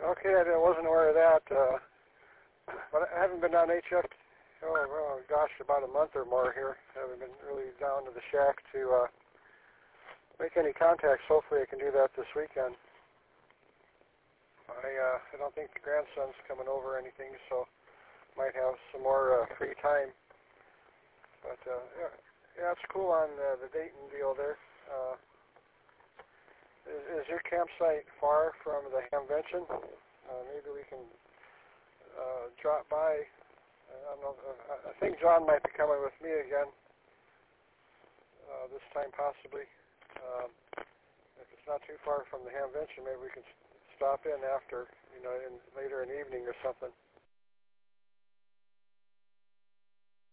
Okay, I wasn't aware of that. But I haven't been down HF, oh gosh, about a month or more here. I haven't been really down to the shack to make any contacts. Hopefully I can do that this weekend. I don't think the grandson's coming over or anything, so might have some more free time. But yeah, it's cool on the Dayton deal there. Is your campsite far from the Hamvention? Maybe we can drop by. I don't know. I think John might be coming with me again this time, possibly. If it's not too far from the Hamvention, maybe we can stop in after, later in the evening or something.